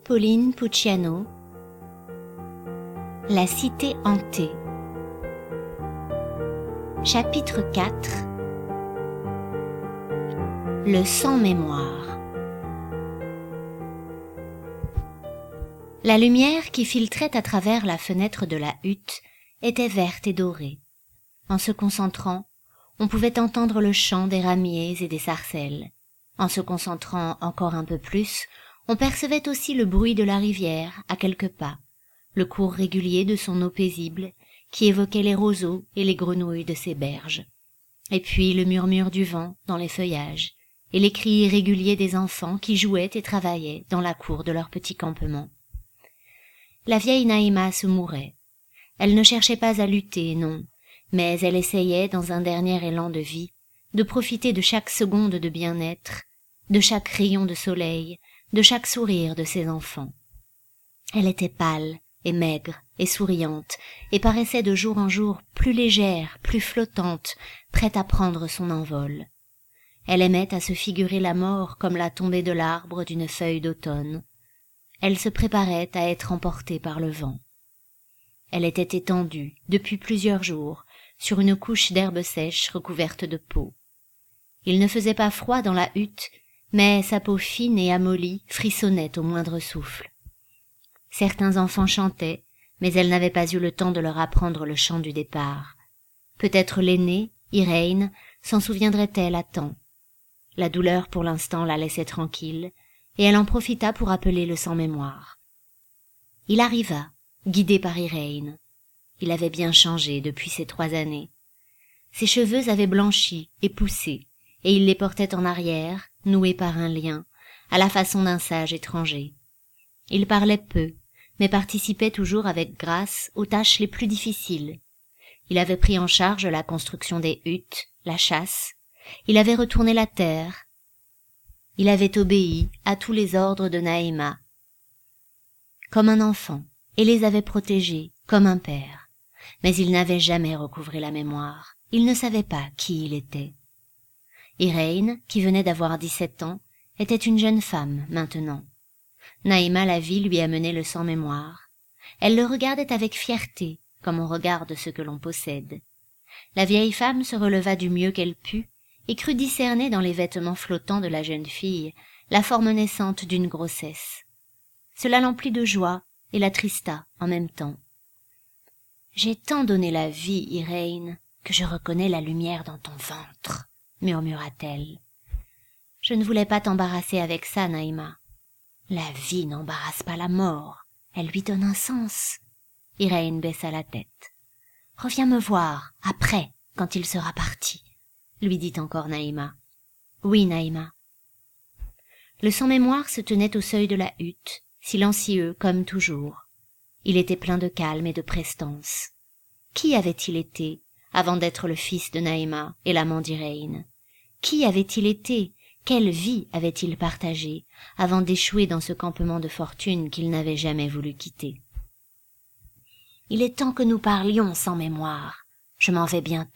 Pauline Pucciano. La cité hantée. Chapitre 4. Le sans-mémoire. La lumière qui filtrait à travers la fenêtre de la hutte était verte et dorée. En se concentrant, on pouvait entendre le chant des ramiers et des sarcelles. En se concentrant encore un peu plus, on percevait aussi le bruit de la rivière à quelques pas, le cours régulier de son eau paisible qui évoquait les roseaux et les grenouilles de ses berges, et puis le murmure du vent dans les feuillages, et les cris irréguliers des enfants qui jouaient et travaillaient dans la cour de leur petit campement. La vieille Naïma se mourait. Elle ne cherchait pas à lutter, non, mais elle essayait, dans un dernier élan de vie, de profiter de chaque seconde de bien-être, de chaque rayon de soleil, de chaque sourire de ses enfants. Elle était pâle et maigre et souriante, et paraissait de jour en jour plus légère, plus flottante, prête à prendre son envol. Elle aimait à se figurer la mort comme la tombée de l'arbre d'une feuille d'automne. Elle se préparait à être emportée par le vent. Elle était étendue, depuis plusieurs jours, sur une couche d'herbe sèche recouverte de peau. Il ne faisait pas froid dans la hutte, mais sa peau fine et amollie frissonnait au moindre souffle. Certains enfants chantaient, mais elle n'avait pas eu le temps de leur apprendre le chant du départ. Peut-être l'aînée, Irène, s'en souviendrait-elle à temps. La douleur pour l'instant la laissait tranquille, et elle en profita pour appeler le sans-mémoire. Il arriva, guidé par Irène. Il avait bien changé depuis ces 3 années. Ses cheveux avaient blanchi et poussé, et il les portait en arrière, noués par un lien, à la façon d'un sage étranger. Il parlait peu, mais participait toujours avec grâce aux tâches les plus difficiles. Il avait pris en charge la construction des huttes, la chasse. Il avait retourné la terre. Il avait obéi à tous les ordres de Naïma, comme un enfant, et les avait protégés comme un père. Mais il n'avait jamais recouvré la mémoire. Il ne savait pas qui il était. Irène, qui venait d'avoir 17 ans, était une jeune femme maintenant. Naïma la vit lui amener le sans-mémoire. Elle le regardait avec fierté, comme on regarde ce que l'on possède. La vieille femme se releva du mieux qu'elle put et crut discerner dans les vêtements flottants de la jeune fille la forme naissante d'une grossesse. Cela l'emplit de joie et l'attrista en même temps. « J'ai tant donné la vie, Irène, que je reconnais la lumière dans ton ventre, » murmura-t-elle. « Je ne voulais pas t'embarrasser avec ça, Naïma. » « La vie n'embarrasse pas la mort, elle lui donne un sens. » Irène baissa la tête. « Reviens me voir, après, quand il sera parti, » lui dit encore Naïma. « Oui, Naïma. » Le sans-mémoire se tenait au seuil de la hutte, silencieux comme toujours. Il était plein de calme et de prestance. Qui avait-il été avant d'être le fils de Naïma et l'amant d'Irène? Qui avait-il été? Quelle vie avait-il partagée avant d'échouer dans ce campement de fortune qu'il n'avait jamais voulu quitter? « Il est temps que nous parlions sans mémoire. Je m'en vais bientôt. »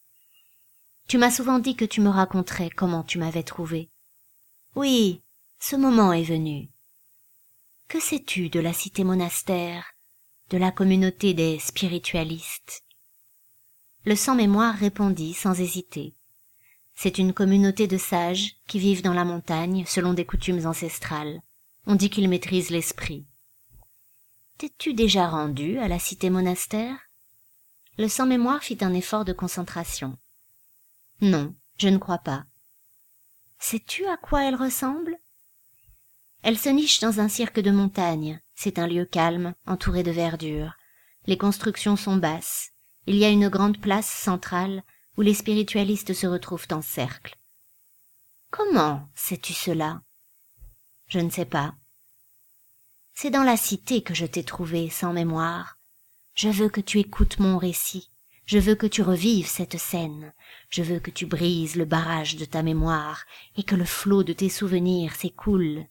Tu m'as souvent dit que tu me raconterais comment tu m'avais trouvé. Oui, ce moment est venu. Que sais-tu de la cité monastère, de la communauté des spiritualistes? Le sans-mémoire répondit sans hésiter. C'est une communauté de sages qui vivent dans la montagne selon des coutumes ancestrales. On dit qu'ils maîtrisent l'esprit. T'es-tu déjà rendu à la cité monastère? Le sans-mémoire fit un effort de concentration. Non, je ne crois pas. Sais-tu à quoi elle ressemble? Elle se niche dans un cirque de montagne. C'est un lieu calme, entouré de verdure. Les constructions sont basses. Il y a une grande place centrale où les spiritualistes se retrouvent en cercle. Comment sais-tu cela? Je ne sais pas. C'est dans la cité que je t'ai trouvé sans mémoire. Je veux que tu écoutes mon récit. Je veux que tu revives cette scène. Je veux que tu brises le barrage de ta mémoire et que le flot de tes souvenirs s'écoule.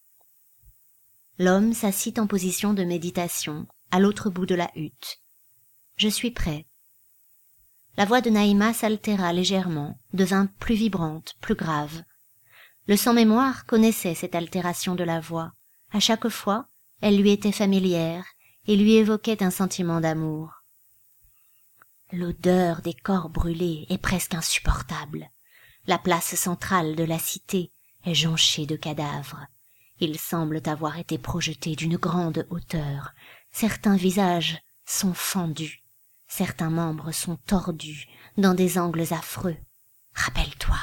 L'homme s'assit en position de méditation, à l'autre bout de la hutte. Je suis prêt. La voix de Naïma s'altéra légèrement, devint plus vibrante, plus grave. Le sans-mémoire connaissait cette altération de la voix, À chaque fois, elle lui était familière et lui évoquait un sentiment d'amour. L'odeur des corps brûlés est presque insupportable. La place centrale de la cité est jonchée de cadavres. Ils semblent avoir été projetés d'une grande hauteur. Certains visages sont fendus, certains membres sont tordus dans des angles affreux. Rappelle-toi.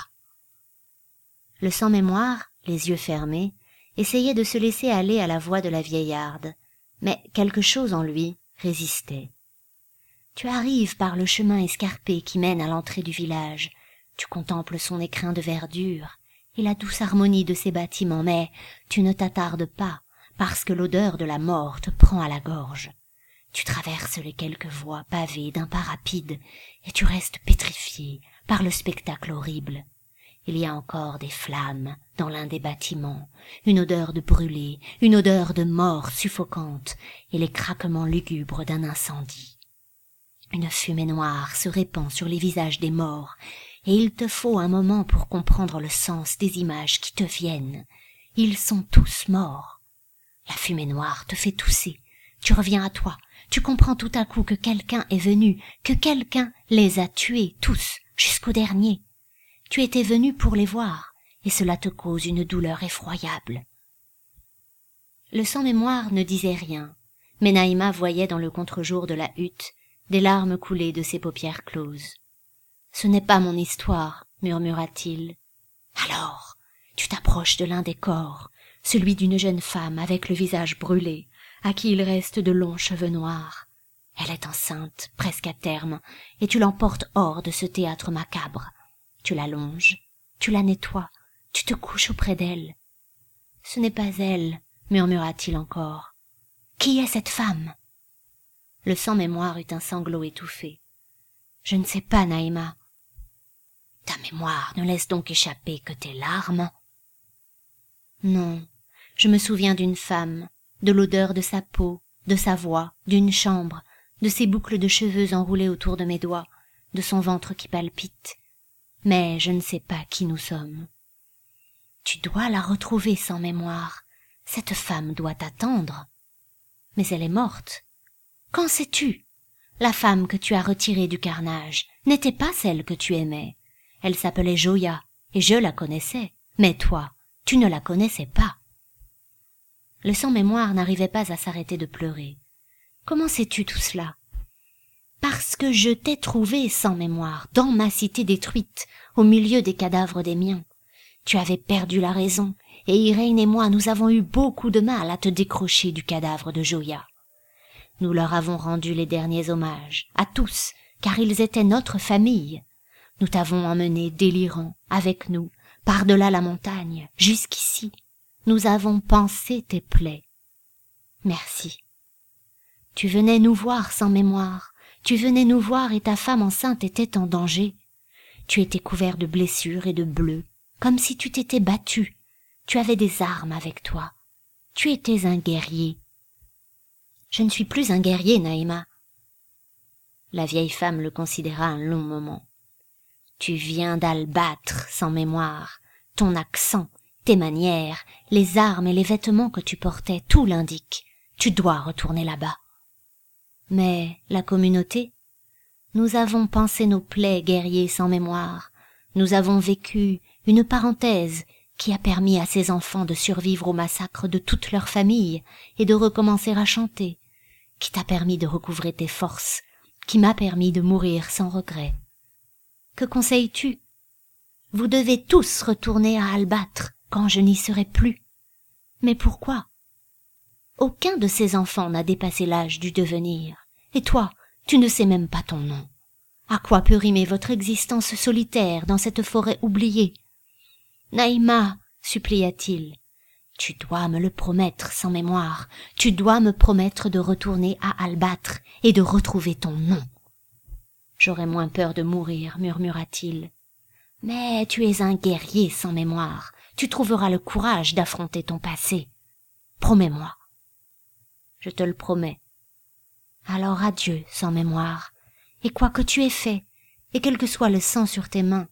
Le sans-mémoire, les yeux fermés, essayait de se laisser aller à la voix de la vieillarde, mais quelque chose en lui résistait. Tu arrives par le chemin escarpé qui mène à l'entrée du village. Tu contemples son écrin de verdure et la douce harmonie de ses bâtiments, mais tu ne t'attardes pas, parce que l'odeur de la mort te prend à la gorge. Tu traverses les quelques voies pavées d'un pas rapide, et tu restes pétrifié par le spectacle horrible. Il y a encore des flammes dans l'un des bâtiments, une odeur de brûlé, une odeur de mort suffocante, et les craquements lugubres d'un incendie. Une fumée noire se répand sur les visages des morts, et il te faut un moment pour comprendre le sens des images qui te viennent. Ils sont tous morts. La fumée noire te fait tousser. Tu reviens à toi. Tu comprends tout à coup que quelqu'un est venu, que quelqu'un les a tués tous, jusqu'au dernier. Tu étais venu pour les voir, et cela te cause une douleur effroyable. Le sans-mémoire ne disait rien, mais Naïma voyait dans le contre-jour de la hutte des larmes couler de ses paupières closes. « Ce n'est pas mon histoire, murmura-t-il. Alors, tu t'approches de l'un des corps, celui d'une jeune femme avec le visage brûlé, à qui il reste de longs cheveux noirs. Elle est enceinte, presque à terme, et tu l'emportes hors de ce théâtre macabre. Tu la longes, tu la nettoies, tu te couches auprès d'elle. « Ce n'est pas elle, murmura-t-il encore. Qui est cette femme ?» Le sans-mémoire eut un sanglot étouffé. « Je ne sais pas, Naïma. » « Ta mémoire ne laisse donc échapper que tes larmes ?»« Non, je me souviens d'une femme, de l'odeur de sa peau, de sa voix, d'une chambre, de ses boucles de cheveux enroulées autour de mes doigts, de son ventre qui palpite. Mais je ne sais pas qui nous sommes. » « Tu dois la retrouver sans mémoire. Cette femme doit t'attendre. » « Mais elle est morte. » « Qu'en sais-tu ? La femme que tu as retirée du carnage n'était pas celle que tu aimais. Elle s'appelait Joya, et je la connaissais. Mais toi, tu ne la connaissais pas. » Le sans-mémoire n'arrivait pas à s'arrêter de pleurer. « Comment sais-tu tout cela ? » « Parce que je t'ai trouvé sans mémoire, dans ma cité détruite, au milieu des cadavres des miens. Tu avais perdu la raison, et Irène et moi, nous avons eu beaucoup de mal à te décrocher du cadavre de Joya. Nous leur avons rendu les derniers hommages, à tous, car ils étaient notre famille. Nous t'avons emmené délirant, avec nous, par-delà la montagne, jusqu'ici. Nous avons pansé tes plaies. Merci. Tu venais nous voir sans mémoire, tu venais nous voir et ta femme enceinte était en danger. Tu étais couvert de blessures et de bleus, comme si tu t'étais battu. Tu avais des armes avec toi. Tu étais un guerrier. Je ne suis plus un guerrier, Naïma. La vieille femme le considéra un long moment. Tu viens d'Albâtre sans mémoire. Ton accent, tes manières, les armes et les vêtements que tu portais, tout l'indique. Tu dois retourner là-bas. Mais la communauté? Nous avons pansé nos plaies, guerriers sans mémoire. Nous avons vécu une parenthèse qui a permis à ces enfants de survivre au massacre de toute leur famille et de recommencer à chanter, qui t'a permis de recouvrer tes forces, qui m'a permis de mourir sans regret. Que conseilles-tu? Vous devez tous retourner à Albâtre quand je n'y serai plus. Mais pourquoi? Aucun de ces enfants n'a dépassé l'âge du devenir. Et toi, tu ne sais même pas ton nom. À quoi peut rimer votre existence solitaire dans cette forêt oubliée? Naïma, supplia-t-il, tu dois me le promettre sans mémoire. Tu dois me promettre de retourner à Albâtre et de retrouver ton nom. J'aurais moins peur de mourir, murmura-t-il. Mais tu es un guerrier sans mémoire. Tu trouveras le courage d'affronter ton passé. Promets-moi. Je te le promets. Alors adieu, sans mémoire. Et quoi que tu aies fait, et quel que soit le sang sur tes mains,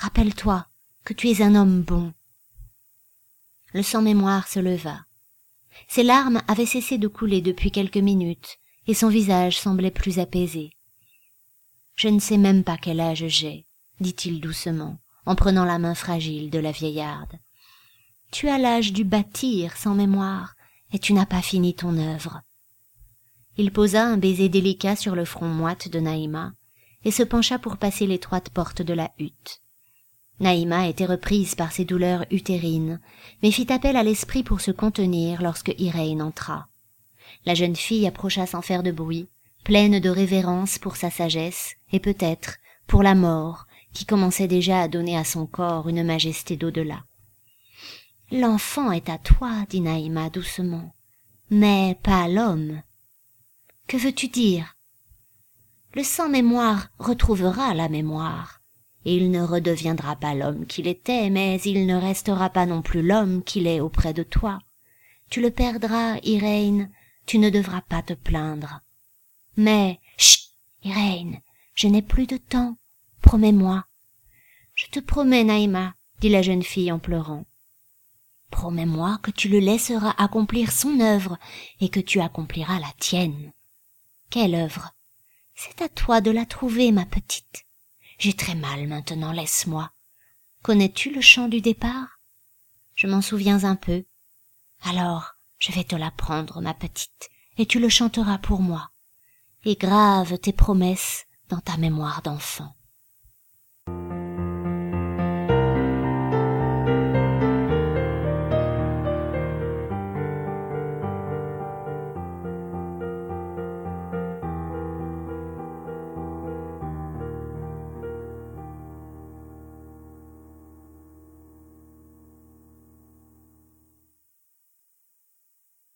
rappelle-toi que tu es un homme bon. Le sans-mémoire se leva. Ses larmes avaient cessé de couler depuis quelques minutes, et son visage semblait plus apaisé. « Je ne sais même pas quel âge j'ai, » dit-il doucement, en prenant la main fragile de la vieillarde. « Tu as l'âge du bâtir sans mémoire, et tu n'as pas fini ton œuvre. » Il posa un baiser délicat sur le front moite de Naïma, et se pencha pour passer l'étroite porte de la hutte. Naïma était reprise par ses douleurs utérines, mais fit appel à l'esprit pour se contenir lorsque Irène entra. La jeune fille approcha sans faire de bruit, pleine de révérence pour sa sagesse, et peut-être pour la mort, qui commençait déjà à donner à son corps une majesté d'au-delà. « L'enfant est à toi, dit Naïma doucement, mais pas l'homme. »« Que veux-tu dire ?»« Le sans-mémoire retrouvera la mémoire. Il ne redeviendra pas l'homme qu'il était, mais il ne restera pas non plus l'homme qu'il est auprès de toi. Tu le perdras, Irène, tu ne devras pas te plaindre. Mais, chut, Irène, je n'ai plus de temps, promets-moi. »« Je te promets, Naïma, dit la jeune fille en pleurant. Promets-moi que tu le laisseras accomplir son œuvre et que tu accompliras la tienne. »« Quelle œuvre ? C'est à toi de la trouver, ma petite. J'ai très mal maintenant, laisse-moi. Connais-tu le chant du départ ? Je m'en souviens un peu. Alors, je vais te l'apprendre, ma petite, et tu le chanteras pour moi. Et grave tes promesses dans ta mémoire d'enfant.